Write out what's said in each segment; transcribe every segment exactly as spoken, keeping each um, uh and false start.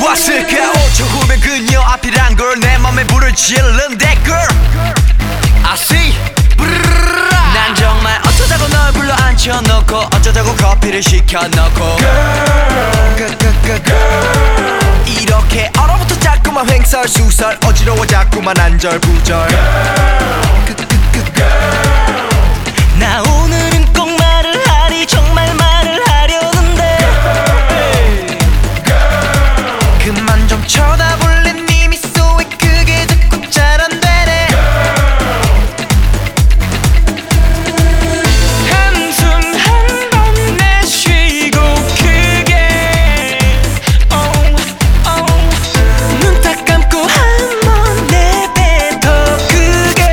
왔을까 오 초 후면 그녀 앞이란 걸 내 맘에 불을 지른 that girl I see 난 정말 어쩌자고 널 불러 앉혀놓고 어쩌자고 커피를 시켜놓고 girl, girl, girl, girl. 이렇게 얼어붙어 자꾸만 횡설수설 어지러워 자꾸만 안절부절 girl, girl, girl. 나 오늘은 꼭 말을 하리 정말 말을 하려는데 girl, girl. 그만 좀 쳐다볼래 네 미소에 그게 자꾸 잘 안되네 한숨 한 번 내쉬고 크게 oh, oh. 눈 딱 감고 한 번 내뱉어 크게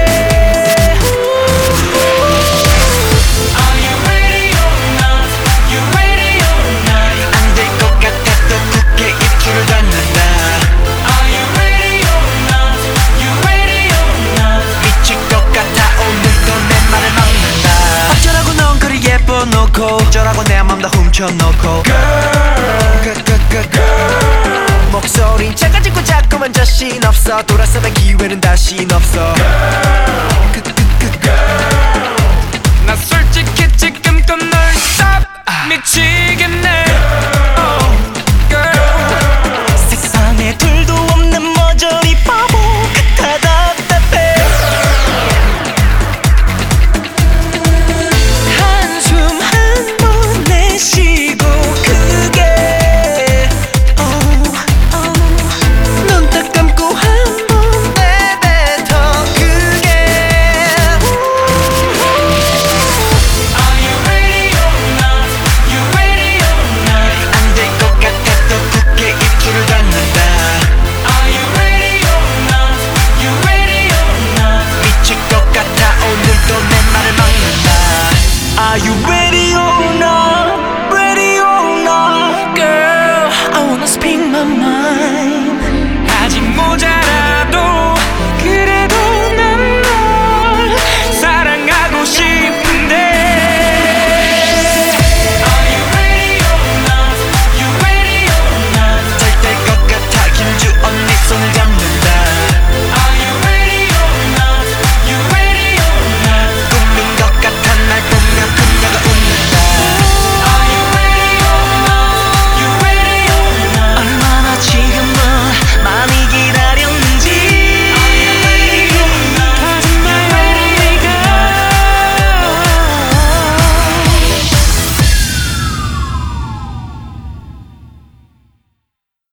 Are you ready or not? You ready or not? 안 될 것 같아도 굳게 입술을 닫는다 Are you ready or not? You ready or not? 미칠 것 같아 오늘도 내 말을 막는다 어쩌라고 넌 그리 예뻐놓고 어쩌라고 내 맘 다 훔쳐놓고 girl, girl, girl, girl. 목소린 작아지고 자꾸만 자신 없어 돌아서면 기회는 다시 없어 girl, girl, girl. 나 솔직히 지금껏 널 stop 미치